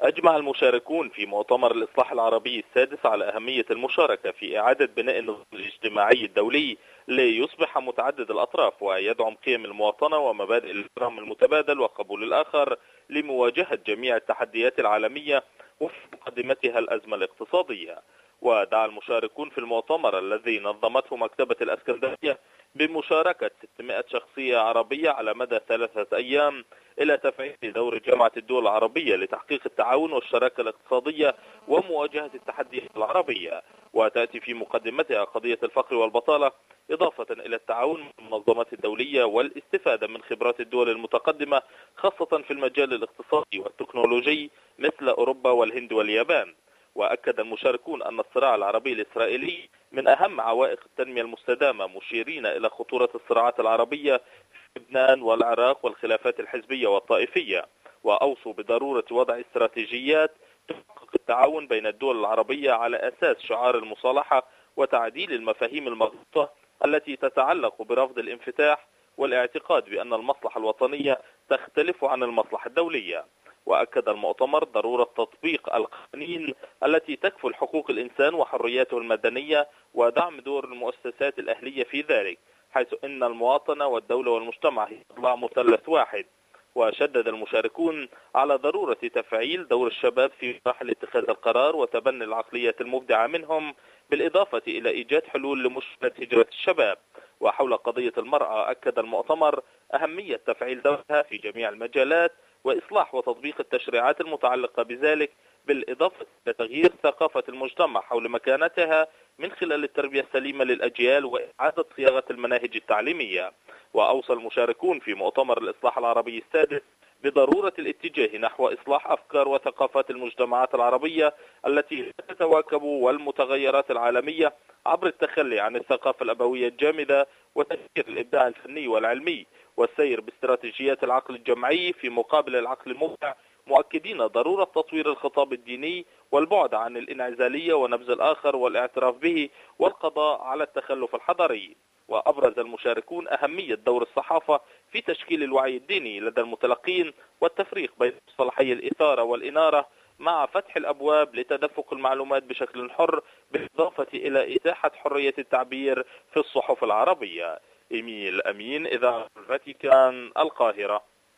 أجمع المشاركون في مؤتمر الإصلاح العربي السادس على أهمية المشاركة في إعادة بناء النظام الاجتماعي الدولي ليصبح متعدد الأطراف ويدعم قيم المواطنة ومبادئ الاحترام المتبادل وقبول الآخر لمواجهة جميع التحديات العالمية وفي مقدمتها الأزمة الاقتصادية. ودعا المشاركون في المؤتمر الذي نظمته مكتبة الإسكندرية بمشاركة 600 شخصية عربية على مدى 3 أيام إلى تفعيل دور جامعة الدول العربية لتحقيق التعاون والشراكة الاقتصادية ومواجهة التحديات العربية، وتأتي في مقدمتها قضية الفقر والبطالة، إضافة إلى التعاون مع المنظمات الدولية والاستفادة من خبرات الدول المتقدمة خاصة في المجال الاقتصادي والتكنولوجي مثل أوروبا والهند واليابان. وأكد المشاركون أن الصراع العربي الإسرائيلي من أهم عوائق التنمية المستدامة، مشيرين إلى خطورة الصراعات العربية في لبنان والعراق والخلافات الحزبية والطائفية، وأوصوا بضرورة وضع استراتيجيات تحقق التعاون بين الدول العربية على أساس شعار المصالحة وتعديل المفاهيم المغلوطة التي تتعلق برفض الانفتاح والاعتقاد بأن المصلحة الوطنية تختلف عن المصلحة الدولية. وأكد المؤتمر ضرورة تطبيق القوانين التي تكفل حقوق الإنسان وحرياته المدنية ودعم دور المؤسسات الأهلية في ذلك، حيث أن المواطنة والدولة والمجتمع هي أضلاع مثلث واحد. وشدد المشاركون على ضرورة تفعيل دور الشباب في مراحل اتخاذ القرار وتبني العقلية المبدعة منهم، بالإضافة إلى إيجاد حلول لمشكلة هجرة الشباب. وحول قضية المرأة أكد المؤتمر أهمية تفعيل دورها في جميع المجالات وإصلاح وتطبيق التشريعات المتعلقة بذلك، بالإضافة إلى تغيير ثقافة المجتمع حول مكانتها من خلال التربية السليمة للأجيال وإعادة صياغة المناهج التعليمية. وأوصى المشاركون في مؤتمر الإصلاح العربي السادس بضرورة الاتجاه نحو إصلاح أفكار وثقافات المجتمعات العربية التي تتواكب والمتغيرات العالمية عبر التخلي عن الثقافة الأبوية الجامدة وتغيير الإبداع الفني والعلمي والسير باستراتيجيات العقل الجمعي في مقابل العقل المبدع، مؤكدين ضرورة تطوير الخطاب الديني والبعد عن الانعزالية ونبذ الآخر والاعتراف به والقضاء على التخلف الحضاري. وأبرز المشاركون أهمية دور الصحافة في تشكيل الوعي الديني لدى المتلقين والتفريق بين مصطلحي الإثارة والإنارة مع فتح الأبواب لتدفق المعلومات بشكل حر، بالإضافة إلى إتاحة حرية التعبير في الصحف العربية. إيميل أمين، إذاعة الفاتيكان، القاهرة.